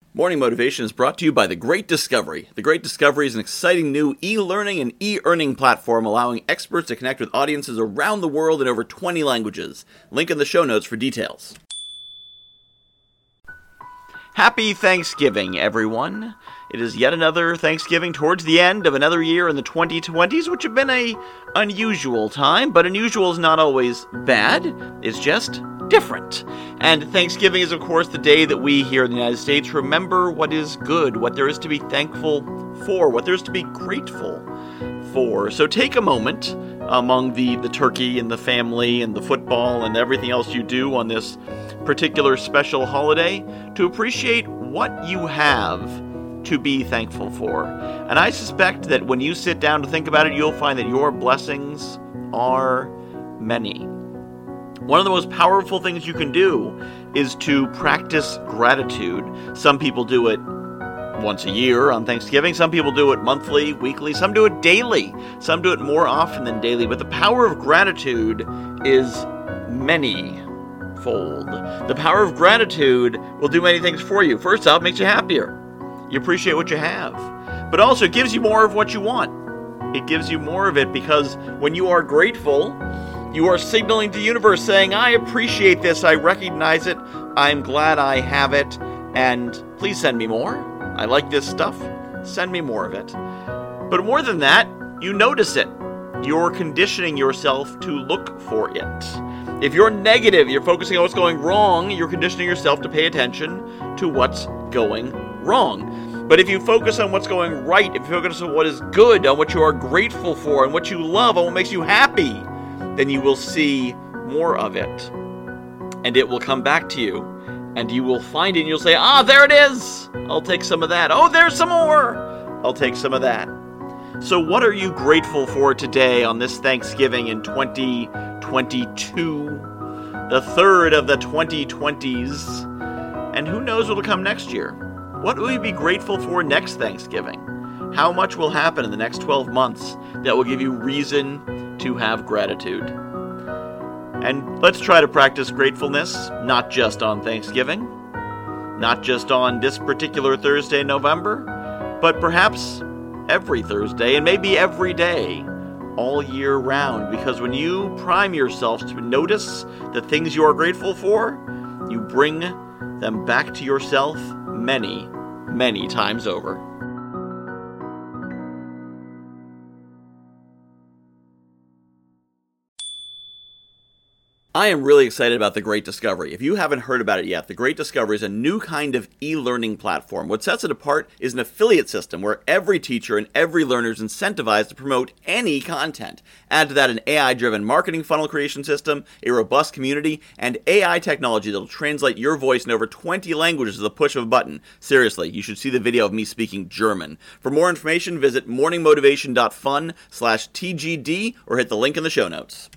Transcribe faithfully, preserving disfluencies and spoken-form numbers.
Morning Motivation is brought to you by The Great Discovery. The Great Discovery is an exciting new e-learning and e-earning platform allowing experts to connect with audiences around the world in over twenty languages. Link in the show notes for details. Happy Thanksgiving, everyone. It is yet another Thanksgiving towards the end of another year in the twenty twenties, which have been a unusual time, but unusual is not always bad. It's just different. And Thanksgiving is, of course, the day that we here in the United States remember what is good, what there is to be thankful for, what there is to be grateful for. So take a moment among the, the turkey and the family and the football and everything else you do on this particular special holiday to appreciate what you have to be thankful for. And I suspect that when you sit down to think about it, you'll find that your blessings are many. One of the most powerful things you can do is to practice gratitude. Some people do it once a year on Thanksgiving. Some people do it monthly, weekly. Some do it daily. Some do it more often than daily. But the power of gratitude is many-fold. The power of gratitude will do many things for you. First off, it makes you happier. You appreciate what you have. But also it gives you more of what you want. It gives you more of it because when you are grateful, you are signaling to the universe saying, I appreciate this, I recognize it, I'm glad I have it, and please send me more. I like this stuff, send me more of it. But more than that, you notice it. You're conditioning yourself to look for it. If you're negative, you're focusing on what's going wrong, you're conditioning yourself to pay attention to what's going wrong. But if you focus on what's going right, if you focus on what is good, on what you are grateful for, and what you love, on what makes you happy, then you will see more of it. And it will come back to you. And you will find it and you'll say, ah, there it is! I'll take some of that. Oh, there's some more! I'll take some of that. So what are you grateful for today on this Thanksgiving in twenty twenty-two? The third of the twenty twenties. And who knows what will come next year? What will you be grateful for next Thanksgiving? How much will happen in the next twelve months that will give you reason to have gratitude? And let's try to practice gratefulness, not just on Thanksgiving, not just on this particular Thursday in November, but perhaps every Thursday and maybe every day, all year round. Because when you prime yourself to notice the things you are grateful for, you bring them back to yourself many, many times over. I am really excited about The Great Discovery. If you haven't heard about it yet, The Great Discovery is a new kind of e-learning platform. What sets it apart is an affiliate system where every teacher and every learner is incentivized to promote any content. Add to that an A I-driven marketing funnel creation system, a robust community, and A I technology that will translate your voice in over twenty languages with the push of a button. Seriously, you should see the video of me speaking German. For more information, visit morningmotivation.fun slash TGD or hit the link in the show notes.